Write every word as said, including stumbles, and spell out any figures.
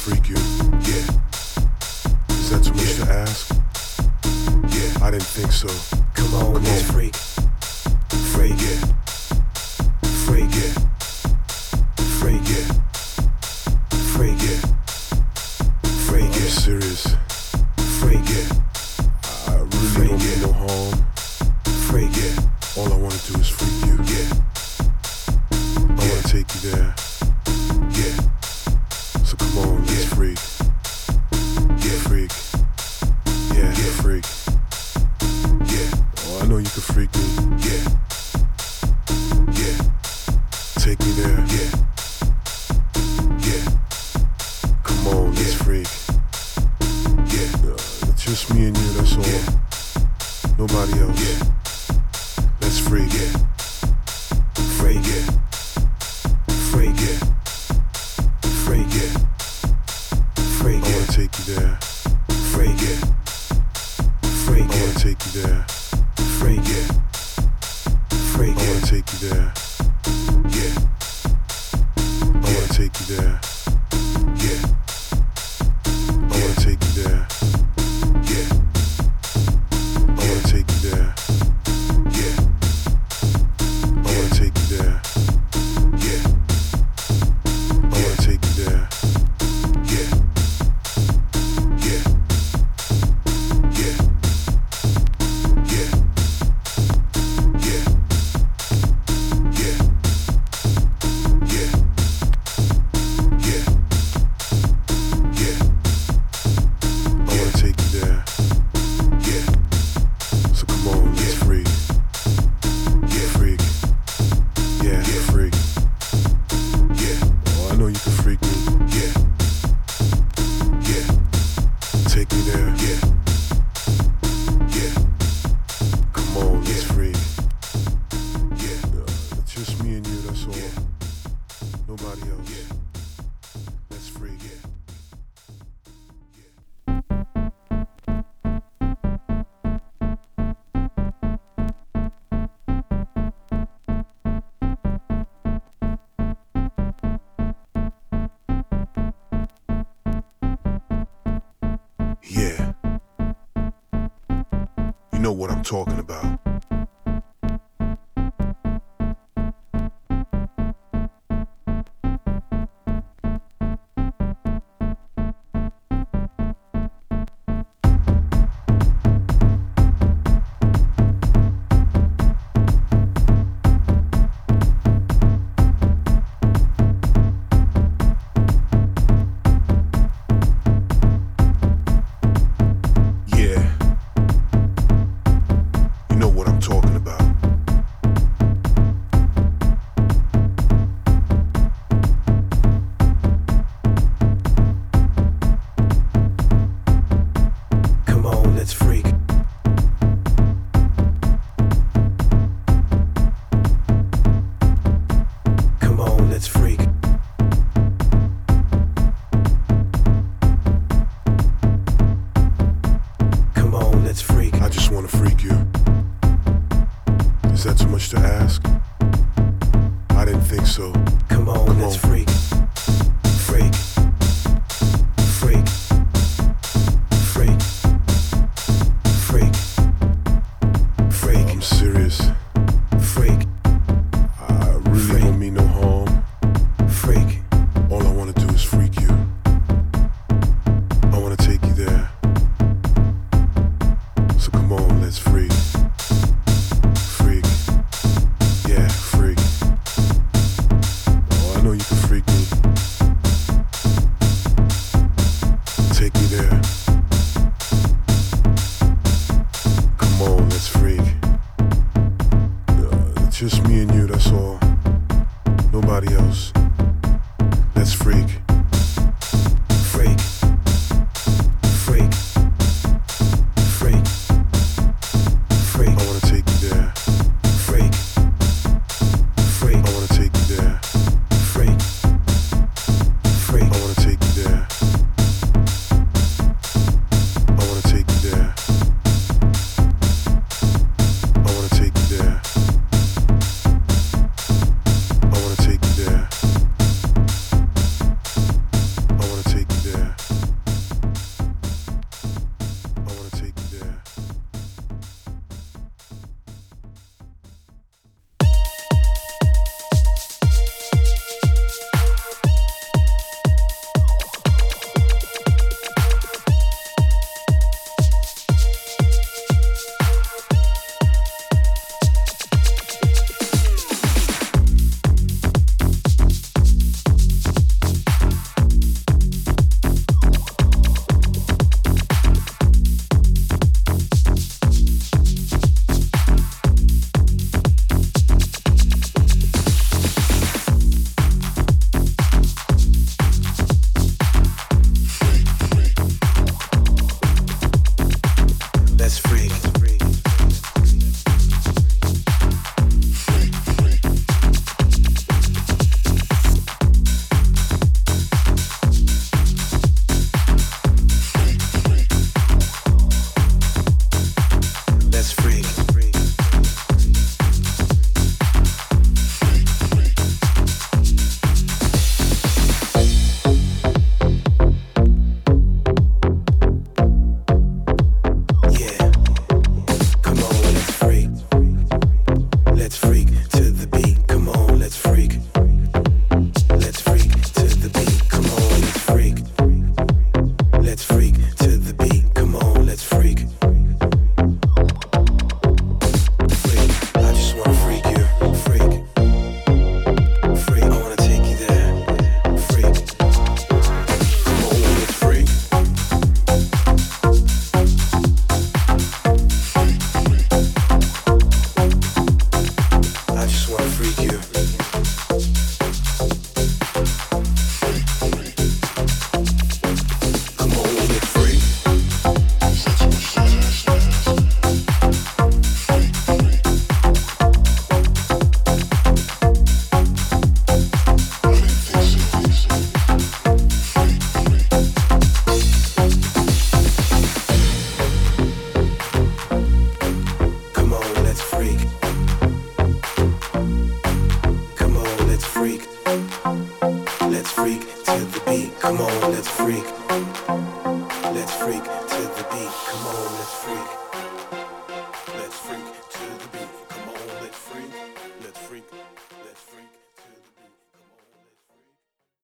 freak you. Yeah. Is that too much yeah. to ask? Yeah. I didn't think so. Come on, Come let's on. freak. Freak. Yeah. Freak. Yeah. Freak. Yeah. Freak. Yeah. Freak. I'm serious. Freak. Yeah. I really freak. don't mean no harm. Freak. Yeah. All I wanna do is freak you. Yeah. I yeah. wanna take you there. Yeah. So come on, let's yeah. freak. Yeah, freak. Yeah, yeah, freak. Yeah. Oh, I know you can freak me. Yeah. Yeah. Take me there. Yeah. Yeah. Come on, let's yeah. freak. Yeah. Uh, it's just me and you, that's all. Yeah. Nobody else. Yeah. Let's freak. Yeah. Freak. Yeah. Freak. Yeah. Freak. Yeah. Freak. I wanna take you there. Freak. Yeah. Freak. I wanna take you there. Freak. Yeah. Freak. I wanna take you there. Yeah. I wanna take you there. Yeah. I wanna take you there. Yeah. I wanna take you there. Yeah. I wanna take you there. Yeah. I wanna take you there. Yeah. Yeah. Yeah. Yeah. Yeah. Yeah. Yeah. Yeah. Yeah. I wanna take you there. Yeah. So come on, let's freak. Yeah, freak. Yeah, yeah, freak. Yeah. Oh, I know you can freak me. Yeah. Yeah. Take me there. Yeah. Yeah. Come on, let's freak. Yeah. Uh, it's just me and you, that's all. Yeah. Nobody else. Yeah. Let's freak. Yeah. Yeah. You know what I'm talking about. Yeah. You know what I'm talking about. Come on, let's freak. Come on, let's freak. Come on, let's freak. I just wanna freak you. Is that too much to ask? I didn't think so. Come on, Come let's on. freak. Freak. Freak. Freak. Freak. Freak. I'm serious. Freak. I really Freak. don't mean no harm. Freak. All I wanna do is freak you. I wanna take you there. So come on, let's freak. Freak. Yeah, freak. Oh, I know you can freak me. Take me there. Come on, let's freak. Uh, it's just me and you, that's all. Nobody else. Let's freak.